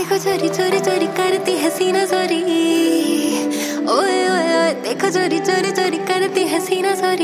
देखो चोरी चोरी चोरी करती है सीना चोरी, ओए ओए ओए देखो चोरी चोरी चोरी करती है सीना चोरी।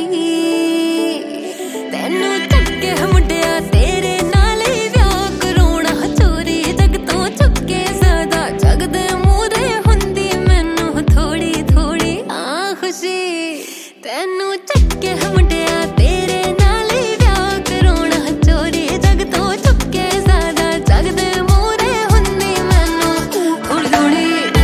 तेनू चक्के मुंडिया तेरे नाल ही व्याह कराउणा चोरी, जग तो चुके ज्यादा जग दे मूरे हुंदी मैनू थोड़ी थोड़ी आ खुशी। तेनू चक्के मुंडिया तेरे नाल ही व्याह कराउणा चोरी, जग तो चुके ज्यादा जग दे मूरे हुंदी मैनू थोड़ी थोड़ी।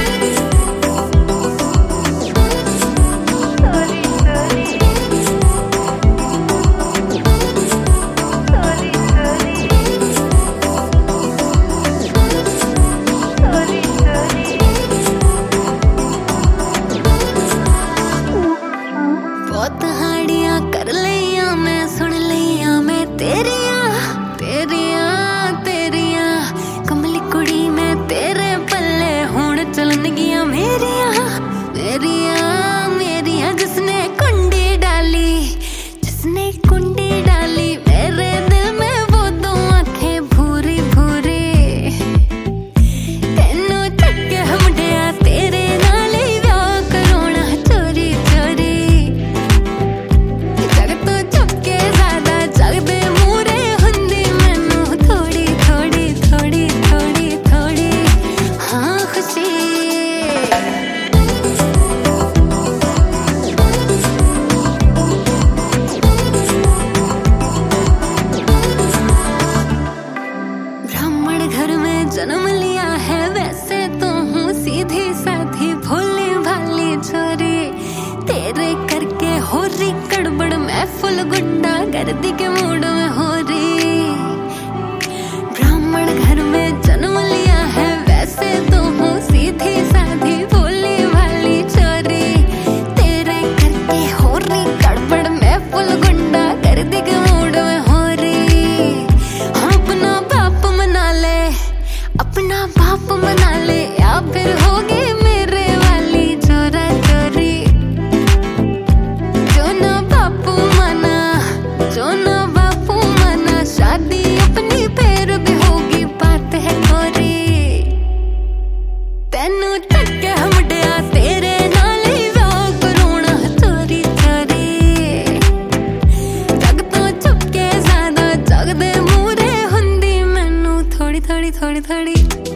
बहुत हाड़ियां कर लिया मैं, सुन लिया मैं तेरिया तेरिया तेरिया। कमली कुड़ी मैं तेरे पल्ले हुण चलन गिया मेरिया मेरिया मेरिया। जिसने कुंडी डाली जिसने कुंडी डाली मेरे दिल में वो दो आंखें भूरी भूरी। तेनू चक्के मुंडिया तेरे नाल ही व्याह कराउणा चोरी चोरी, जग तो चुके ज्यादा जग दे मूरे हुंदी मैनू थोड़ी थोड़ी थोड़ी थोड़ी थोड़ी हाँ खुशी। ब्राह्मण घर में जन्म लिया है, वैसे तो हूँ सीधी साधी भोली भाली छोरी। तेरे करके हो रही गड़बड़ मैं फुल गुड्डा गर्दी के मूड में हो रही। ब्राह्मण घर में जन्म लिया है, वैसे तो हूँ सीधी साधी भोली भाली छोरी। तेरे करके हो रही गड़बड़ मैं फुल गुड्डा गर्दी के मूड में हो रही। हाँ अपना बाप मना ले अपना बाप मना ले, या फिर होगी मेरे वाली चोरा चोरी। जो ना बापू मना जो ना बापू मना, शादी अपनी फिर भी होगी बात है कोरी। तेनू चक्के मुंडिया तेरे नाल ही व्याह कराउणा चोरी चोरी, जग तो चुके ज्यादा जग दे मूरे हुंदी मैनू थोड़ी थोड़ी थोड़ी थोड़ी।